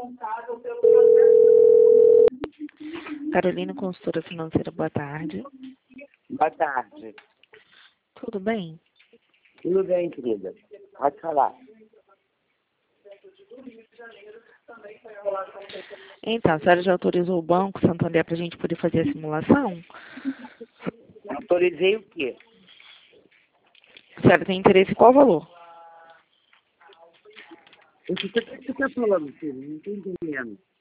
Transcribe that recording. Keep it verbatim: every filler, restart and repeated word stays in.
Carolina, consultora financeira, boa tarde. Boa tarde. Tudo bem? Tudo bem, querida. Pode falar. Então, a senhora já autorizou o Banco Santander para a gente poder fazer a simulação? Autorizei o quê? A senhora tem interesse em qual valor? O que você está falando, filho? Não estou entendendo.